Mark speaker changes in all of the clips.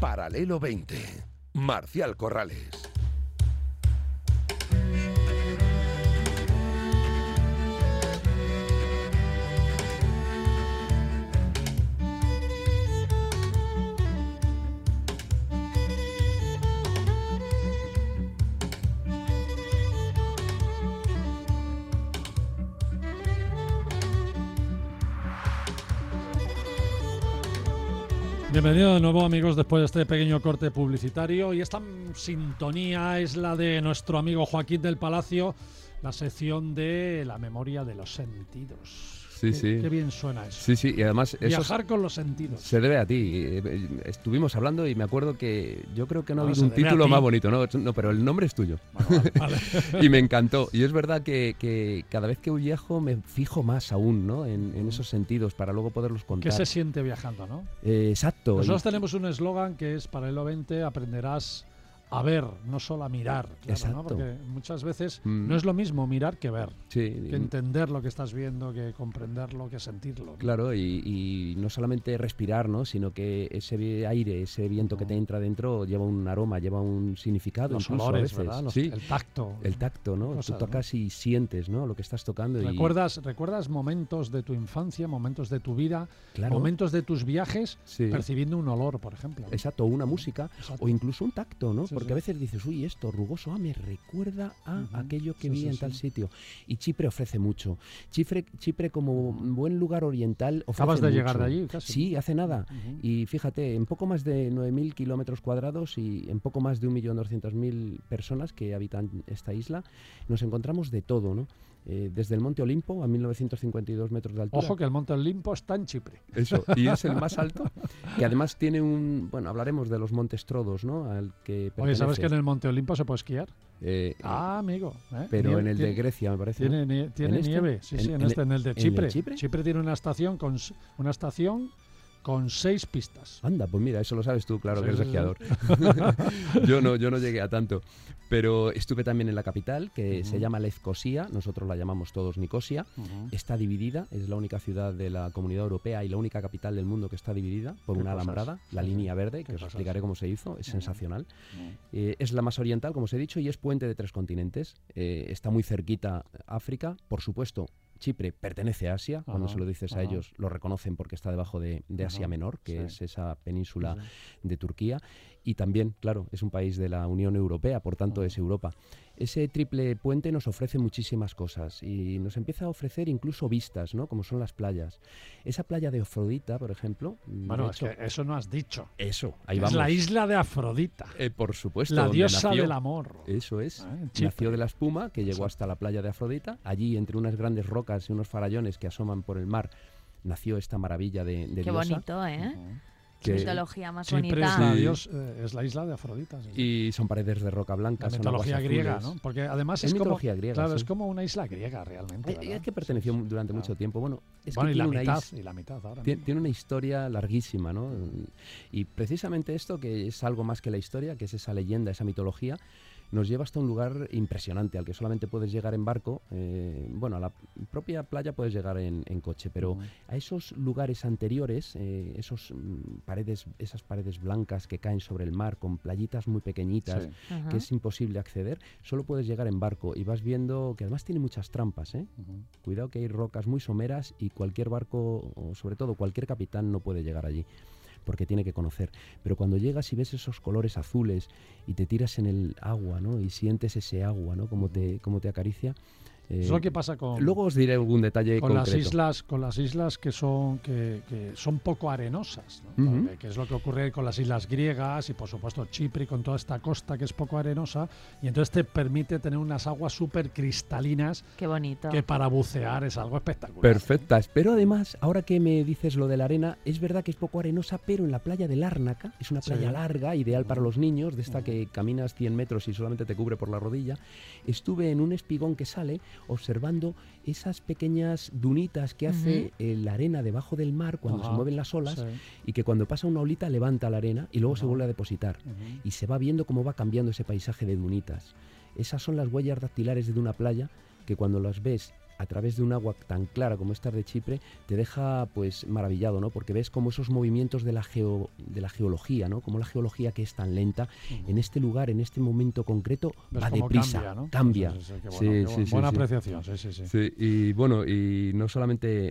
Speaker 1: Paralelo 20. Marcial Corrales.
Speaker 2: Bienvenido de nuevo, amigos, después de este pequeño corte publicitario. Y esta sintonía es la de nuestro amigo Joaquín del Palacio, la sección de la memoria de los sentidos.
Speaker 3: Sí.
Speaker 2: Qué bien suena eso.
Speaker 3: Sí, y además
Speaker 2: viajar con los sentidos.
Speaker 3: Se debe a ti. Estuvimos hablando y me acuerdo que yo creo que no ha habido
Speaker 2: se
Speaker 3: un
Speaker 2: debe
Speaker 3: título
Speaker 2: a ti.
Speaker 3: más bonito, no, pero el nombre es tuyo.
Speaker 2: Bueno, vale.
Speaker 3: Y me encantó. Y es verdad que cada vez que viajo me fijo más aún, ¿no? en esos sentidos para luego poderlos contar.
Speaker 2: ¿Qué se siente viajando, no?
Speaker 3: Exacto.
Speaker 2: Nosotros tenemos un eslogan que es Paralelo 20, aprenderás a ver, no solo a mirar. Claro,
Speaker 3: Exacto.
Speaker 2: ¿no? Porque muchas veces no es lo mismo mirar que ver.
Speaker 3: Sí.
Speaker 2: Que entender lo que estás viendo, que comprenderlo, que sentirlo, ¿no?
Speaker 3: Claro, y no solamente respirar, ¿no? Sino que ese aire, ese viento que te entra dentro lleva un aroma, lleva un significado.
Speaker 2: Los
Speaker 3: incluso
Speaker 2: olores,
Speaker 3: a veces.
Speaker 2: ¿verdad?
Speaker 3: Sí.
Speaker 2: El tacto,
Speaker 3: ¿no?
Speaker 2: Cosas,
Speaker 3: Tú tocas, ¿no? Y sientes, ¿no? Lo que estás tocando.
Speaker 2: ¿Recuerdas momentos de tu infancia, momentos de tu vida,
Speaker 3: claro.
Speaker 2: Momentos de tus viajes,
Speaker 3: sí.
Speaker 2: percibiendo un olor, por ejemplo, ¿no?
Speaker 3: Exacto, una música.
Speaker 2: Exacto.
Speaker 3: O incluso un tacto, ¿no?
Speaker 2: Sí,
Speaker 3: porque a veces dices, uy, esto rugoso, me recuerda a aquello que vi en tal sitio. Y Chipre ofrece mucho. Chipre como buen lugar oriental ofrece
Speaker 2: Acabas de
Speaker 3: mucho.
Speaker 2: llegar de allí, casi.
Speaker 3: Sí, hace nada. Y fíjate, en poco más de 9.000 kilómetros cuadrados y en poco más de 1.200.000 personas que habitan esta isla, nos encontramos de todo, ¿no? Desde el Monte Olimpo a 1.952 metros de altura.
Speaker 2: Ojo que el Monte Olimpo está en Chipre.
Speaker 3: Eso, y es el más alto, que además tiene bueno, hablaremos de los Montes Trodos, ¿no? Al que pertenece.
Speaker 2: Oye, ¿sabes que en el Monte Olimpo se puede esquiar?
Speaker 3: Amigo.
Speaker 2: ¿Eh?
Speaker 3: Pero en el de Grecia, me parece.
Speaker 2: Tiene nieve, sí, en el de Chipre. Chipre tiene una estación con 6 pistas.
Speaker 3: Anda, pues mira, eso lo sabes tú, claro,
Speaker 2: Sí,
Speaker 3: que eres esquiador. Yo no llegué a tanto. Pero estuve también en la capital, que se llama Lefkosia, nosotros la llamamos todos Nicosia. Está dividida, es la única ciudad de la Comunidad Europea y la única capital del mundo que está dividida por una alambrada, la línea verde, que os explicaré cómo se hizo, es sensacional. Es la más oriental, como os he dicho, y es puente de 3 continentes. Está muy cerquita África, por supuesto. Chipre pertenece a Asia, cuando se lo dices a ellos lo reconocen porque está debajo de Asia Menor, que es esa península de Turquía, y también, claro, es un país de la Unión Europea, por tanto es Europa. Ese triple puente nos ofrece muchísimas cosas y nos empieza a ofrecer incluso vistas, ¿no? Como son las playas. Esa playa de Afrodita, por ejemplo...
Speaker 2: Bueno, es que eso no has dicho.
Speaker 3: Eso, ahí
Speaker 2: es
Speaker 3: vamos.
Speaker 2: La isla de Afrodita.
Speaker 3: Por supuesto.
Speaker 2: La diosa
Speaker 3: nació,
Speaker 2: del amor.
Speaker 3: Eso es. Nació de la espuma, que llegó hasta la playa de Afrodita. Allí, entre unas grandes rocas y unos farallones que asoman por el mar, nació esta maravilla de
Speaker 4: Qué
Speaker 3: diosa.
Speaker 4: Bonito, ¿eh? Mitología más
Speaker 2: Chipre
Speaker 4: bonita.
Speaker 2: Es la isla de Afrodita. Sí.
Speaker 3: Y son paredes de roca blanca.
Speaker 2: La mitología griega, ¿no? Porque además es como,
Speaker 3: griega,
Speaker 2: claro, es como una isla griega realmente.
Speaker 3: Es que perteneció durante mucho tiempo. Bueno, es
Speaker 2: bueno,
Speaker 3: que
Speaker 2: y la mitad ahora.
Speaker 3: Tiene una historia larguísima, ¿no? Y precisamente esto, que es algo más que la historia, que es esa leyenda, esa mitología, nos lleva hasta un lugar impresionante al que solamente puedes llegar en barco. Bueno, a la propia playa puedes llegar en coche, pero a esos lugares anteriores, esas paredes blancas que caen sobre el mar con playitas muy pequeñitas, que es imposible acceder, solo puedes llegar en barco y vas viendo que además tiene muchas trampas. Cuidado que hay rocas muy someras y cualquier barco, o sobre todo cualquier capitán, no puede llegar allí, porque tiene que conocer. Pero cuando llegas y ves esos colores azules y te tiras en el agua, ¿no? Y sientes ese agua, ¿no? Como te acaricia.
Speaker 2: Es lo que pasa con...
Speaker 3: Luego os diré algún detalle
Speaker 2: con
Speaker 3: concreto.
Speaker 2: Con las islas que son poco arenosas, ¿no? Que es lo que ocurre con las islas griegas y por supuesto Chipre, con toda esta costa que es poco arenosa, y entonces te permite tener unas aguas súper cristalinas.
Speaker 4: Qué bonito.
Speaker 2: Que para bucear es algo espectacular.
Speaker 3: Perfectas. Pero además, ahora que me dices lo de la arena, es verdad que es poco arenosa, pero en la playa de Lárnaca, es una playa larga, ideal para los niños, de esta que caminas 100 metros y solamente te cubre por la rodilla. Estuve en un espigón que sale observando esas pequeñas dunitas que hace la arena debajo del mar cuando se mueven las olas, y que cuando pasa una olita levanta la arena y luego se vuelve a depositar. Y se va viendo cómo va cambiando ese paisaje de dunitas. Esas son las huellas dactilares de una playa que cuando las ves a través de un agua tan clara como esta de Chipre, te deja pues maravillado, ¿no? Porque ves como esos movimientos de la geología, ¿no? Como la geología, que es tan lenta, en este lugar, en este momento concreto, va deprisa,
Speaker 2: cambia, ¿no?
Speaker 3: cambia.
Speaker 2: Buena apreciación, sí.
Speaker 3: Sí, y bueno, y no solamente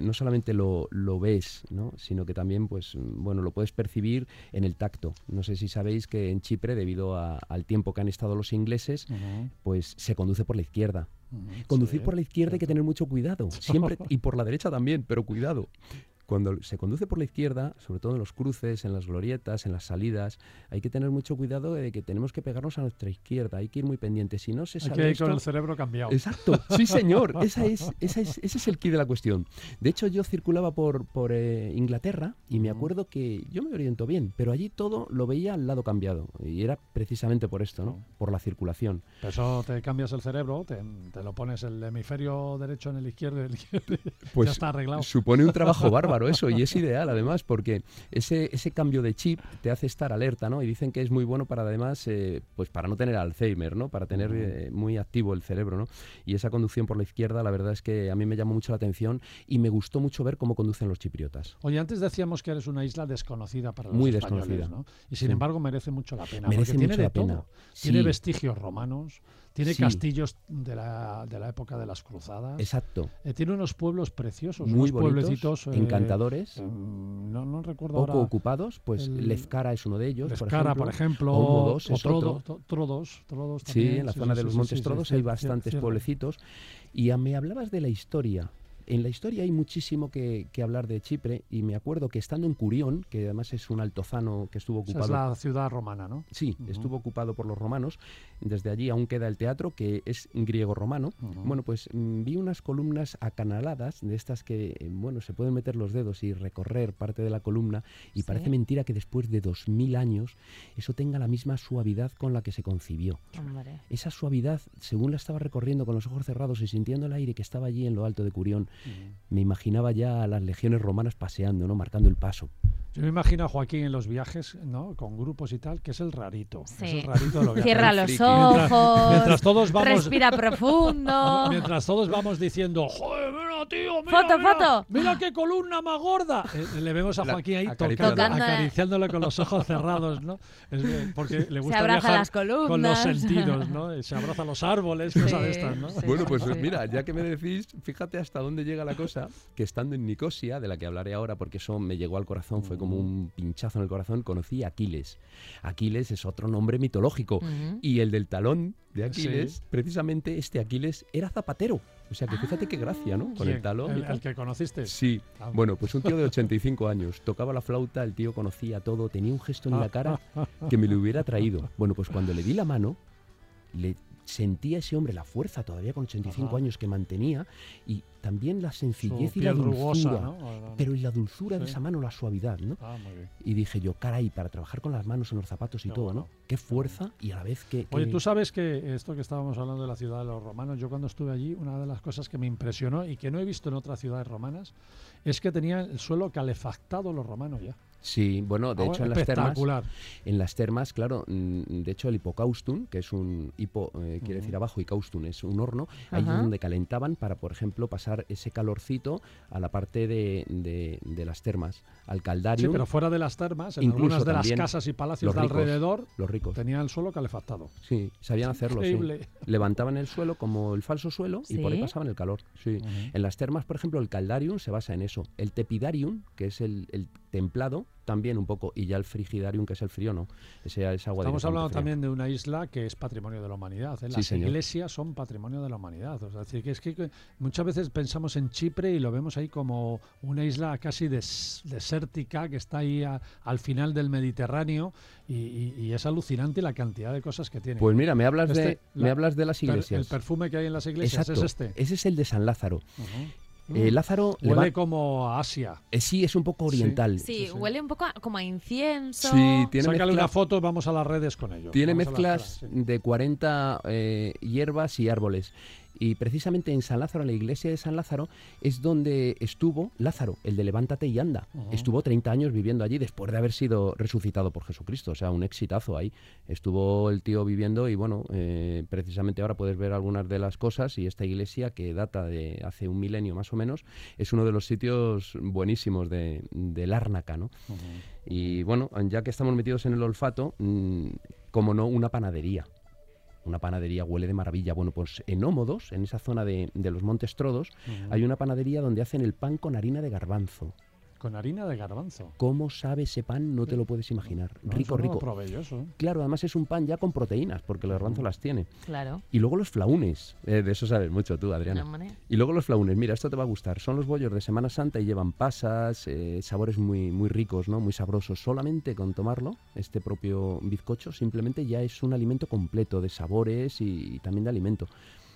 Speaker 3: lo ves, ¿no? Sino que también, pues, bueno, lo puedes percibir en el tacto. No sé si sabéis que en Chipre, debido al tiempo que han estado los ingleses, pues se conduce por la izquierda. Conducir por la izquierda hay que tener mucho cuidado, siempre, y por la derecha también, pero cuidado. Cuando se conduce por la izquierda, sobre todo en los cruces, en las glorietas, en las salidas, hay que tener mucho cuidado de que tenemos que pegarnos a nuestra izquierda, hay que ir muy pendientes. Si no se sabe
Speaker 2: hay que ir
Speaker 3: esto,
Speaker 2: con el cerebro cambiado.
Speaker 3: Exacto, sí señor, ese es el quid de la cuestión. De hecho, yo circulaba por Inglaterra y me acuerdo que yo me oriento bien, pero allí todo lo veía al lado cambiado, y era precisamente por esto, ¿no? Por la circulación.
Speaker 2: Por eso te cambias el cerebro, te lo pones el hemisferio derecho en el izquierdo,
Speaker 3: Pues
Speaker 2: ya está arreglado.
Speaker 3: supone un trabajo bárbaro eso, y es ideal además, porque ese cambio de chip te hace estar alerta, ¿no? Y dicen que es muy bueno para, además, pues para no tener Alzheimer, ¿no? Para tener muy activo el cerebro, ¿no? Y esa conducción por la izquierda, la verdad es que a mí me llamó mucho la atención y me gustó mucho ver cómo conducen los chipriotas.
Speaker 2: Oye, antes decíamos que eres una isla desconocida para los
Speaker 3: muy
Speaker 2: españoles,
Speaker 3: desconocida,
Speaker 2: ¿no? Y sin embargo merece mucho la pena.
Speaker 3: Merece
Speaker 2: porque
Speaker 3: mucho
Speaker 2: tiene de
Speaker 3: la pena.
Speaker 2: todo.
Speaker 3: Sí.
Speaker 2: Tiene vestigios romanos, tiene
Speaker 3: Sí.
Speaker 2: castillos de la época de las cruzadas.
Speaker 3: Exacto.
Speaker 2: Tiene unos pueblos preciosos,
Speaker 3: Muy
Speaker 2: unos
Speaker 3: bonitos,
Speaker 2: pueblecitos
Speaker 3: encantadores.
Speaker 2: No recuerdo
Speaker 3: Poco
Speaker 2: ahora.
Speaker 3: ocupados, pues Lefkara es uno de ellos,
Speaker 2: Lefkara, por ejemplo,
Speaker 3: Olmos
Speaker 2: o
Speaker 3: es otro.
Speaker 2: Trodos también.
Speaker 3: Sí, en la zona de los Montes Trodos hay bastantes
Speaker 2: cierto.
Speaker 3: pueblecitos. Y me hablabas de la historia. En la historia hay muchísimo que hablar de Chipre, y me acuerdo que estando en Curión, que además es un altozano que estuvo ocupado...
Speaker 2: Esa es la ciudad romana, ¿no?
Speaker 3: Sí, estuvo ocupado por los romanos. Desde allí aún queda el teatro, que es griego-romano. Bueno, pues vi unas columnas acanaladas, de estas que, bueno, se pueden meter los dedos y recorrer parte de la columna, y parece mentira que después de 2000 años eso tenga la misma suavidad con la que se concibió.
Speaker 4: Hombre.
Speaker 3: Esa suavidad, según la estaba recorriendo con los ojos cerrados y sintiendo el aire que estaba allí en lo alto de Curión, me imaginaba ya a las legiones romanas paseando, ¿no? Marcando el paso.
Speaker 2: Yo me imagino a Joaquín en los viajes, ¿no? Con grupos y tal, que es el rarito.
Speaker 4: Sí.
Speaker 2: Es el rarito de los viajes.
Speaker 4: Cierra los
Speaker 3: friki.
Speaker 4: ojos,
Speaker 2: Mientras todos vamos...
Speaker 4: respira profundo.
Speaker 2: Mientras todos vamos diciendo, joder, mira, tío,
Speaker 4: Foto.
Speaker 2: mira qué columna más gorda. Le vemos a Joaquín ahí
Speaker 3: acariciándole.
Speaker 2: acariciándole con los ojos cerrados, ¿no? Porque le gusta
Speaker 4: Se abraza
Speaker 2: viajar
Speaker 4: las columnas.
Speaker 2: con los sentidos, ¿no? Se abraza a los árboles, cosas de estas, ¿no?
Speaker 4: Sí.
Speaker 3: Bueno, pues mira, ya que me decís, fíjate hasta dónde llega la cosa, que estando en Nicosia, de la que hablaré ahora porque eso me llegó al corazón, fue como un pinchazo en el corazón, conocí a Aquiles. Aquiles es otro nombre mitológico, y el del talón de Aquiles, precisamente este Aquiles era zapatero. O sea que fíjate qué gracia, ¿no? Con el talón. y tal.
Speaker 2: El que conociste.
Speaker 3: Sí, bueno, pues un tío de 85 años, tocaba la flauta, el tío conocía todo, tenía un gesto en la cara que me lo hubiera traído. Bueno, pues cuando le di la mano, le sentía ese hombre la fuerza todavía con 85 años que mantenía, y también la sencillez
Speaker 2: Su
Speaker 3: y la
Speaker 2: piel
Speaker 3: dulzura,
Speaker 2: rugosa, ¿no?
Speaker 3: pero y la dulzura de
Speaker 2: Sí.
Speaker 3: esa mano, la suavidad, ¿no?
Speaker 2: Muy bien.
Speaker 3: Y dije yo, caray, para trabajar con las manos en los zapatos y
Speaker 2: Qué
Speaker 3: todo,
Speaker 2: bueno.
Speaker 3: ¿no? Qué fuerza y a la vez que...
Speaker 2: Oye, tú sabes que esto que estábamos hablando de la ciudad de los romanos, yo cuando estuve allí, una de las cosas que me impresionó y que no he visto en otras ciudades romanas, es que tenían el suelo calefactado los romanos ya.
Speaker 3: Sí, bueno, de hecho en
Speaker 2: espectacular.
Speaker 3: En las termas, claro, de hecho el hipocaustun, que es un quiere decir abajo, y caustun es un horno, ahí es donde calentaban para, por ejemplo, pasar ese calorcito a la parte de las termas, al
Speaker 2: Sí,
Speaker 3: caldarium.
Speaker 2: pero fuera de las termas, en
Speaker 3: Incluso
Speaker 2: algunas de las
Speaker 3: también
Speaker 2: casas y palacios
Speaker 3: los
Speaker 2: de
Speaker 3: ricos,
Speaker 2: alrededor,
Speaker 3: los ricos.
Speaker 2: tenían el suelo calefactado.
Speaker 3: Sí, sabían hacerlo, sí.
Speaker 2: Increíble.
Speaker 3: Levantaban el suelo como el falso suelo y por ahí
Speaker 4: ¿Sí?
Speaker 3: pasaban el calor. Sí. En las termas, por ejemplo, el caldarium se basa en eso. El tepidarium, que es el templado, también un poco, y ya el frigidarium, que es el frío, no. Ese es agua
Speaker 2: Estamos
Speaker 3: directamente
Speaker 2: hablando
Speaker 3: fría.
Speaker 2: también de una isla que es patrimonio de la humanidad.
Speaker 3: Sí,
Speaker 2: Las
Speaker 3: señor.
Speaker 2: iglesias son patrimonio de la humanidad. O sea, es decir, que es que muchas veces pensamos en Chipre y lo vemos ahí como una isla casi desértica que está ahí al final del Mediterráneo, y es alucinante la cantidad de cosas que tiene.
Speaker 3: Pues mira, me hablas,
Speaker 2: Este,
Speaker 3: me hablas de las
Speaker 2: el
Speaker 3: iglesias.
Speaker 2: perfume que hay en las iglesias
Speaker 3: Exacto.
Speaker 2: es este.
Speaker 3: Ese es el de San Lázaro.
Speaker 2: Ujú.
Speaker 3: Lázaro
Speaker 2: Huele como a Asia.
Speaker 3: sí, es un poco oriental.
Speaker 4: Sí, huele un poco como a incienso.
Speaker 3: Sí, tiene
Speaker 2: Sácale
Speaker 3: mezcla-
Speaker 2: una foto, vamos a las redes con ello.
Speaker 3: Tiene
Speaker 2: Vamos a las
Speaker 3: mezclas
Speaker 2: redes, sí.
Speaker 3: de 40 hierbas y árboles. Y precisamente en San Lázaro, en la iglesia de San Lázaro, es donde estuvo Lázaro, el de Levántate y anda. Estuvo 30 años viviendo allí después de haber sido resucitado por Jesucristo. O sea, un exitazo ahí. Estuvo el tío viviendo y bueno, precisamente ahora puedes ver algunas de las cosas, y esta iglesia, que data de hace un milenio más o menos, es uno de los sitios buenísimos de Lárnaca, ¿no? Y bueno, ya que estamos metidos en el olfato, como no, una panadería. Una panadería huele de maravilla. Bueno, pues en Ómodos, en esa zona de los Montes Trodos, hay una panadería donde hacen el pan con harina de garbanzo.
Speaker 2: Con harina de garbanzo.
Speaker 3: ¿Cómo sabe ese pan? No te lo puedes imaginar. Rico, rico.
Speaker 2: Probé yo eso.
Speaker 3: Claro, además es un pan ya con proteínas, porque el garbanzo las tiene.
Speaker 4: Claro.
Speaker 3: Y luego los flaunes. De eso sabes mucho tú, Adriana. Y luego los flaunes. Mira, esto te va a gustar. Son los bollos de Semana Santa y llevan pasas, sabores muy, muy ricos, ¿no? Muy sabrosos. Solamente con tomarlo, este propio bizcocho, simplemente ya es un alimento completo de sabores y también de alimento.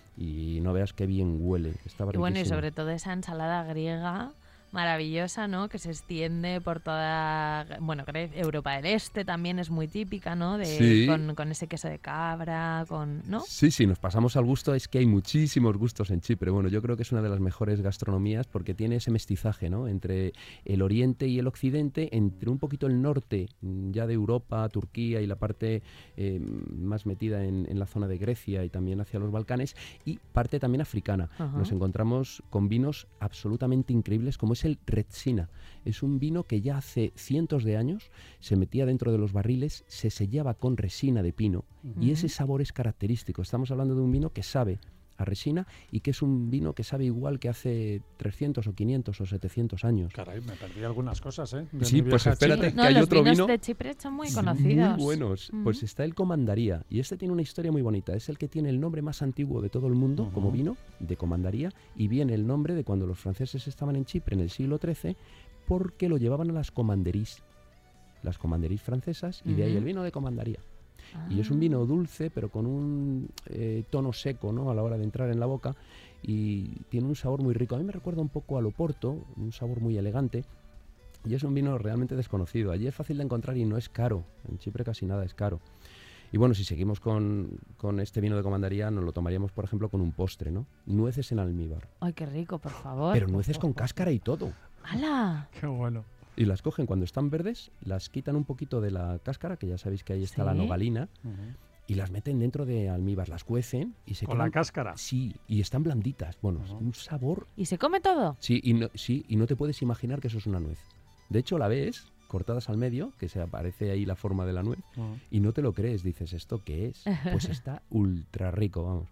Speaker 3: Y no veas qué bien huele. Estaba
Speaker 4: Y bueno, y
Speaker 3: riquísimo.
Speaker 4: sobre todo esa ensalada griega maravillosa, ¿no? Que se extiende por toda, bueno, Europa del Este también es muy típica, ¿no?
Speaker 3: Sí.
Speaker 4: Con ese queso de cabra, ¿no?
Speaker 3: Sí, sí, nos pasamos al gusto. Es que hay muchísimos gustos en Chipre. Bueno, yo creo que es una de las mejores gastronomías porque tiene ese mestizaje, ¿no? Entre el oriente y el occidente, entre un poquito el norte, ya de Europa, Turquía y la parte más metida en la zona de Grecia y también hacia los Balcanes, y parte también africana. Nos encontramos con vinos absolutamente increíbles, como es el Retsina. Es un vino que ya hace cientos de años se metía dentro de los barriles, se sellaba con resina de pino, y ese sabor es característico. Estamos hablando de un vino que sabe a resina y que es un vino que sabe igual que hace 300 o 500 o 700 años.
Speaker 2: Caray, me perdí algunas cosas, ¿eh? De
Speaker 3: Sí,
Speaker 2: mi
Speaker 3: pues
Speaker 2: viaje a
Speaker 3: espérate,
Speaker 2: Chipre.
Speaker 3: que hay
Speaker 4: los
Speaker 3: otro
Speaker 4: vinos
Speaker 3: vino
Speaker 4: de Chipre son muy conocidos.
Speaker 3: muy buenos. Pues está el Comandaría, y este tiene una historia muy bonita. Es el que tiene el nombre más antiguo de todo el mundo como vino, de Comandaría, y viene el nombre de cuando los franceses estaban en Chipre en el siglo XIII, porque lo llevaban a las commanderies francesas, y de ahí el vino de Comandaría. Y es un vino dulce, pero con un tono seco, ¿no? A la hora de entrar en la boca, y tiene un sabor muy rico. A mí me recuerda un poco al Oporto, un sabor muy elegante, y es un vino realmente desconocido. Allí es fácil de encontrar y no es caro. En Chipre casi nada es caro. Y bueno, si seguimos con este vino de Comandaría, nos lo tomaríamos, por ejemplo, con un postre, ¿no? Nueces en almíbar.
Speaker 4: Ay, qué rico, por favor.
Speaker 3: Pero nueces con cáscara y todo.
Speaker 4: ¡Hala!
Speaker 2: Qué bueno.
Speaker 3: Y las cogen cuando están verdes, las quitan un poquito de la cáscara, que ya sabéis que ahí está la nogalina, y las meten dentro de almíbar, las cuecen y se
Speaker 2: ¿Con
Speaker 3: quedan...
Speaker 2: la cáscara?
Speaker 3: Sí, y están blanditas. Bueno, un sabor...
Speaker 4: ¿Y se come todo?
Speaker 3: Sí, y no te puedes imaginar que eso es una nuez. De hecho, la ves cortadas al medio, que se aparece ahí la forma de la nuez, y no te lo crees. Dices, ¿esto qué es? Pues está ultra rico, vamos.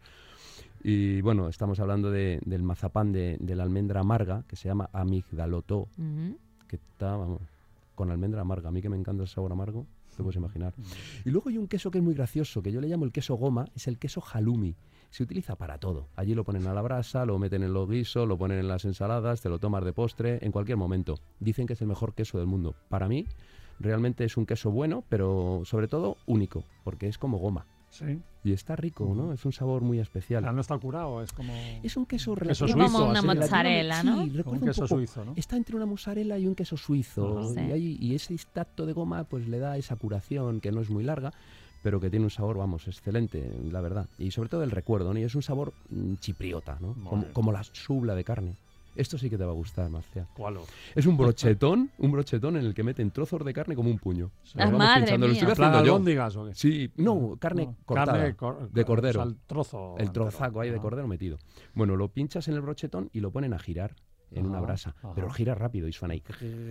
Speaker 3: Y bueno, estamos hablando del mazapán de la almendra amarga, que se llama amigdaloto, que está, vamos, con almendra amarga. A mí que me encanta el sabor amargo, te puedes imaginar. Y luego hay un queso que es muy gracioso, que yo le llamo el queso goma, es el queso halloumi. Se utiliza para todo. Allí lo ponen a la brasa, lo meten en los guisos, lo ponen en las ensaladas, te lo tomas de postre, en cualquier momento. Dicen que es el mejor queso del mundo. Para mí, realmente es un queso bueno, pero sobre todo único, porque es como goma.
Speaker 2: Sí.
Speaker 3: Y está rico, ¿no? Es un sabor muy especial.
Speaker 2: No está curado, es como...
Speaker 3: Es un queso
Speaker 2: Queso
Speaker 3: relativamente...
Speaker 2: suizo,
Speaker 4: como una
Speaker 2: así.
Speaker 4: mozzarella, ¿no?
Speaker 3: Sí, recuerda
Speaker 2: Un queso
Speaker 3: poco.
Speaker 2: suizo, ¿no?
Speaker 3: Está entre una mozzarella y un queso suizo.
Speaker 4: Sí.
Speaker 3: Y ese tacto de goma pues le da esa curación que no es muy larga, pero que tiene un sabor, vamos, excelente, la verdad. Y sobre todo el recuerdo, ¿no? Y es un sabor chipriota, ¿no? Como la subla de carne. Esto sí que te va a gustar, Marcial.
Speaker 2: ¿Cuál?
Speaker 3: Es un brochetón en el que meten trozos de carne como un puño.
Speaker 4: Ah,
Speaker 3: Lo vamos
Speaker 4: madre
Speaker 3: pinchando. Lo
Speaker 4: mía.
Speaker 3: estoy
Speaker 2: ¿En plan
Speaker 3: haciendo yo.
Speaker 2: albóndigas o qué?
Speaker 3: Sí, no, carne cortada, de cordero.
Speaker 2: O sea, el trozo.
Speaker 3: El trozaco ahí de cordero metido. Bueno, lo pinchas en el brochetón y lo ponen a girar en una brasa. Pero gira rápido y suena ahí.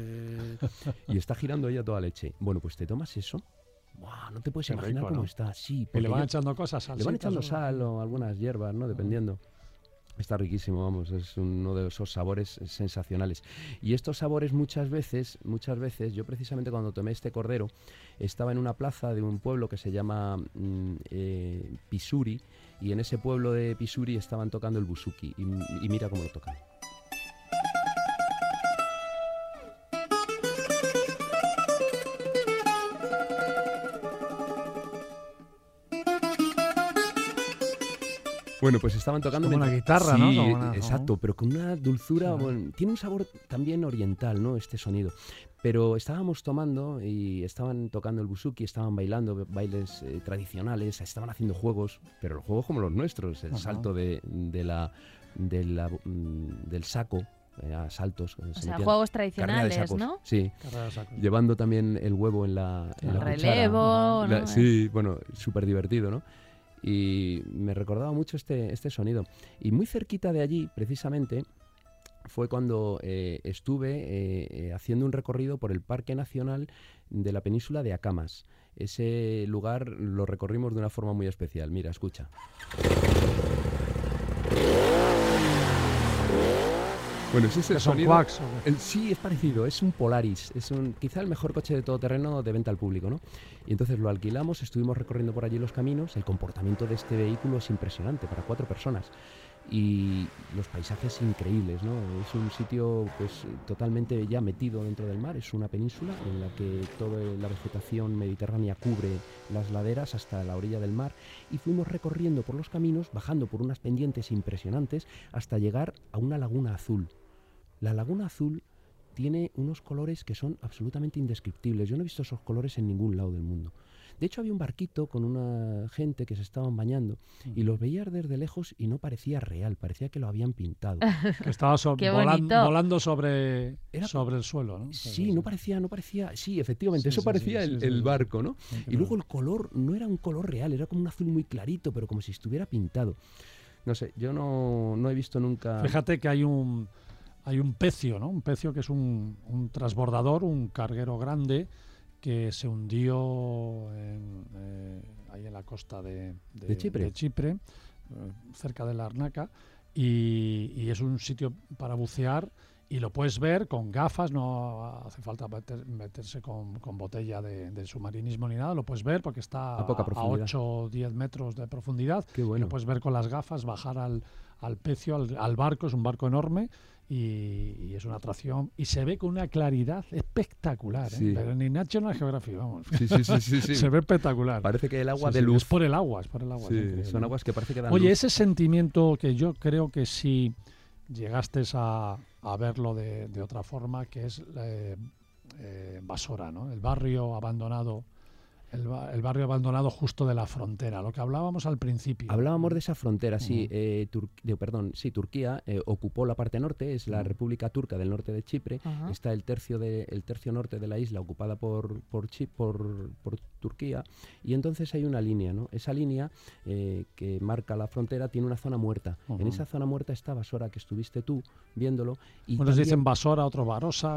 Speaker 3: Y está girando ahí a toda leche. Bueno, pues te tomas eso. ¡Buah! No te puedes
Speaker 2: Qué
Speaker 3: imaginar
Speaker 2: rico,
Speaker 3: cómo
Speaker 2: ¿no?
Speaker 3: está. Sí,
Speaker 2: Y
Speaker 3: porque
Speaker 2: le van echando cosas,
Speaker 3: le van echando sal o algunas hierbas, ¿no? Dependiendo. Está riquísimo, vamos, es uno de esos sabores sensacionales. Y estos sabores muchas veces, yo precisamente cuando tomé este cordero, estaba en una plaza de un pueblo que se llama Pisuri, y en ese pueblo de Pisuri estaban tocando el buzuki, y mira cómo lo tocan. Bueno, pues estaban tocando...
Speaker 2: Como una guitarra,
Speaker 3: sí,
Speaker 2: ¿no?
Speaker 3: Exacto, pero con una dulzura... Bueno, tiene un sabor también oriental, ¿no? Este sonido. Pero estábamos tomando y estaban tocando el buzuki, estaban bailando bailes tradicionales, estaban haciendo juegos, pero los juegos como los nuestros, el salto del saco, a saltos.
Speaker 4: O sea, juegos tradicionales, ¿no?
Speaker 3: Sí, llevando también el huevo en la
Speaker 4: relevo,
Speaker 3: ¿no? Sí, bueno, súper divertido, ¿no? Y me recordaba mucho este sonido. Y muy cerquita de allí, precisamente, fue cuando estuve haciendo un recorrido por el Parque Nacional de la península de Acamas. Ese lugar lo recorrimos de una forma muy especial. Mira, escucha. Bueno, es ese sonido.
Speaker 2: Quacks,
Speaker 3: sí, es parecido, es un Polaris, es quizá el mejor coche de todoterreno de venta al público, ¿no? Y entonces lo alquilamos, estuvimos recorriendo por allí los caminos, el comportamiento de este vehículo es impresionante para 4 personas y los paisajes increíbles, ¿no? Es un sitio pues totalmente ya metido dentro del mar, es una península en la que toda la vegetación mediterránea cubre las laderas hasta la orilla del mar y fuimos recorriendo por los caminos, bajando por unas pendientes impresionantes hasta llegar a una laguna azul. La laguna azul tiene unos colores que son absolutamente indescriptibles. Yo no he visto esos colores en ningún lado del mundo. De hecho, había un barquito con una gente que se estaban bañando y los veías desde lejos y no parecía real, parecía que lo habían pintado.
Speaker 2: Que estaba volando sobre el suelo, ¿no?
Speaker 3: Sí, no parecía, sí, efectivamente, eso parecía el barco, ¿no? Y luego el color no era un color real, era como un azul muy clarito, pero como si estuviera pintado. No sé, yo no he visto nunca...
Speaker 2: Fíjate que hay un pecio, ¿no? Un pecio que es un transbordador, un carguero grande que se hundió ahí en la costa de Chipre, cerca de Larnaca, y es un sitio para bucear y lo puedes ver con gafas, no hace falta meterse con botella de submarinismo ni nada, lo puedes ver porque está a 8 o 10 metros de profundidad.
Speaker 3: Qué bueno.
Speaker 2: Lo puedes ver con las gafas, bajar al pecio, al barco, es un barco enorme. Y es una atracción y se ve con una claridad espectacular, ¿eh?
Speaker 3: Sí.
Speaker 2: Pero ni National Geographic, vamos.
Speaker 3: Sí.
Speaker 2: Se ve espectacular.
Speaker 3: Parece que el agua de luz.
Speaker 2: Es por el agua.
Speaker 3: Sí, son aguas que parece que dan
Speaker 2: Oye,
Speaker 3: luz.
Speaker 2: ese sentimiento que yo creo que sí llegaste a verlo de otra forma, que es Basora, ¿no? El barrio abandonado. El barrio abandonado justo de la frontera, lo que hablábamos al principio.
Speaker 3: Hablábamos de esa frontera, sí. Turquía ocupó la parte norte, es la República Turca del norte de Chipre. Está el tercio norte de la isla ocupada por Turquía, y entonces hay una línea, ¿no? Esa línea que marca la frontera tiene una zona muerta. En esa zona muerta está Basora, que estuviste tú viéndolo. Y
Speaker 2: unos dicen Basora, otros Barossa.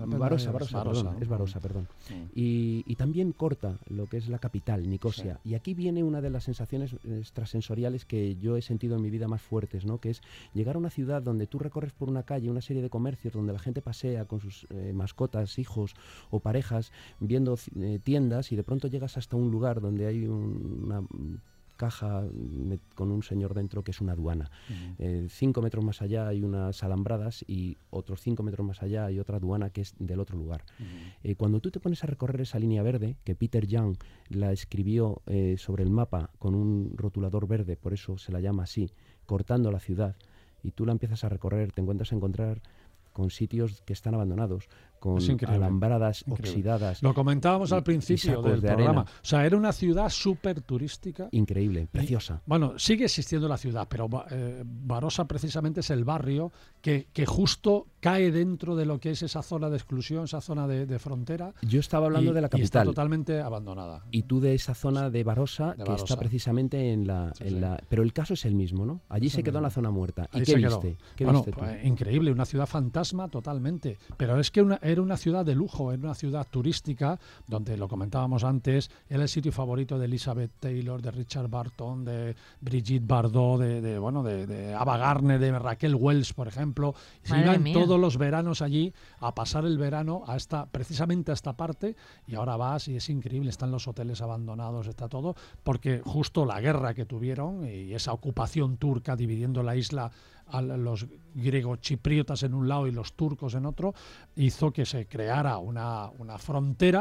Speaker 3: Barossa, perdón. Y también corta lo que es la capital, Nicosia. Sí. Y aquí viene una de las sensaciones extrasensoriales que yo he sentido en mi vida más fuertes, ¿no? Que es llegar a una ciudad donde tú recorres por una calle, una serie de comercios, donde la gente pasea con sus mascotas, hijos o parejas, viendo tiendas, y de pronto llegas hasta un lugar donde hay una caja con un señor dentro que es una aduana. 5 metros más allá hay unas alambradas y otros 5 metros más allá hay otra aduana que es del otro lugar. Cuando tú te pones a recorrer esa línea verde, que Peter Young la escribió sobre el mapa con un rotulador verde, por eso se la llama así, cortando la ciudad, y tú la empiezas a recorrer, te encuentras con sitios que están abandonados, con alambradas oxidadas.
Speaker 2: Lo comentábamos al principio del programa. O sea, era una ciudad súper turística.
Speaker 3: Increíble, preciosa.
Speaker 2: Bueno, sigue existiendo la ciudad, pero Barossa precisamente es el barrio que justo cae dentro de lo que es esa zona de exclusión, esa zona de frontera.
Speaker 3: Yo estaba hablando de la capital.
Speaker 2: Y está totalmente abandonada.
Speaker 3: Y tú de esa zona de Barossa, que está precisamente en la... Pero el caso es el mismo, ¿no? Allí se quedó en la zona muerta. ¿Y qué viste? ¿Qué viste tú?
Speaker 2: Increíble, una ciudad fantasma totalmente. Pero es que era una ciudad de lujo, era una ciudad turística, donde lo comentábamos antes, era el sitio favorito de Elizabeth Taylor, de Richard Burton, de Brigitte Bardot, de Ava Gardner, de Raquel Welch, por ejemplo. Se iban todos los veranos allí a pasar el verano precisamente a esta parte, y ahora vas y es increíble, están los hoteles abandonados, está todo, porque justo la guerra que tuvieron y esa ocupación turca dividiendo la isla a los griegos chipriotas en un lado y los turcos en otro, hizo que se creara una frontera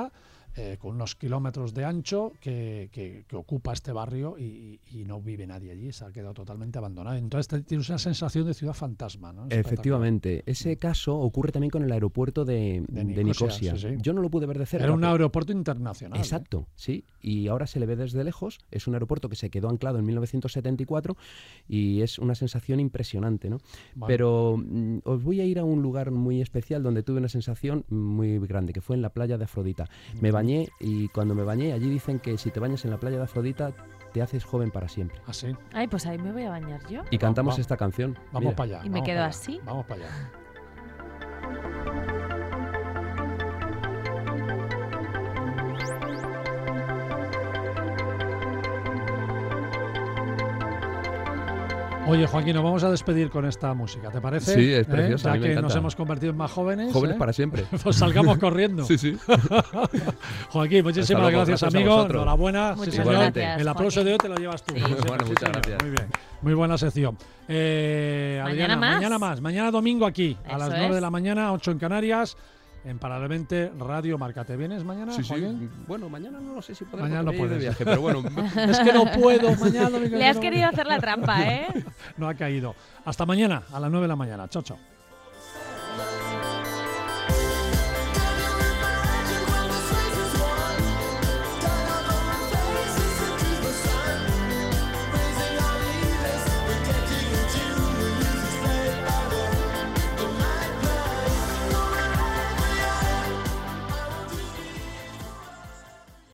Speaker 2: con unos kilómetros de ancho que ocupa este barrio y no vive nadie allí, se ha quedado totalmente abandonado. Entonces tienes una sensación de ciudad fantasma, ¿no?
Speaker 3: Efectivamente. Ese caso ocurre también con el aeropuerto de Nicosia.
Speaker 2: Sí.
Speaker 3: Yo no lo pude ver de cerca.
Speaker 2: Era un aeropuerto internacional.
Speaker 3: Exacto, sí. Y ahora se le ve desde lejos. Es un aeropuerto que se quedó anclado en 1974 y es una sensación impresionante, ¿no? Vale. Pero os voy a ir a un lugar muy especial donde tuve una sensación muy grande, que fue en la playa de Afrodita. Me bañé y cuando me bañé, allí dicen que si te bañas en la playa de Afrodita te haces joven para siempre.
Speaker 2: ¿Ah, sí?
Speaker 4: Ay, pues ahí me voy a bañar yo.
Speaker 3: Y cantamos esta canción.
Speaker 2: Vamos para allá.
Speaker 4: Y me quedo así.
Speaker 2: Vamos para allá. Oye, Joaquín, nos vamos a despedir con esta música, ¿te parece?
Speaker 3: Sí, es preciosa.
Speaker 2: Ya que nos hemos convertido en más jóvenes.
Speaker 3: Jóvenes para siempre.
Speaker 2: Pues salgamos corriendo.
Speaker 3: Sí.
Speaker 2: Joaquín, muchísimas gracias, amigo. Enhorabuena.
Speaker 4: Muchas
Speaker 2: gracias. El aplauso de hoy te lo llevas tú.
Speaker 4: Sí.
Speaker 3: Bueno, muchas gracias.
Speaker 2: Muy bien. Muy buena sección. Adriana, mañana más. Mañana domingo aquí, a las 9 de la mañana, 8 en Canarias. En Paralelamente Radio Marca. ¿Te vienes mañana, Joaquín?
Speaker 3: Bueno, mañana no lo sé si podré.
Speaker 2: Mañana no puedes.
Speaker 3: De viaje, pero bueno.
Speaker 2: Es que no puedo. Mañana
Speaker 4: Le has querido hacer la trampa, ¿eh?
Speaker 2: No ha caído. Hasta mañana, a las 9 de la mañana. Chao, chao.